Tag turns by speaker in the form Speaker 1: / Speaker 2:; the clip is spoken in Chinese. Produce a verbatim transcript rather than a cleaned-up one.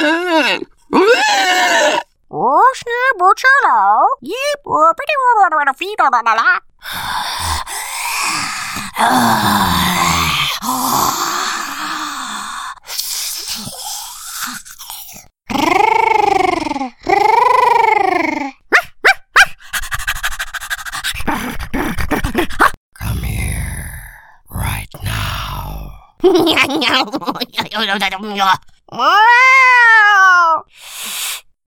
Speaker 1: 我是不吃了，一我不听我我的飞到哪哪啦。
Speaker 2: Come here, right now.
Speaker 1: 哇！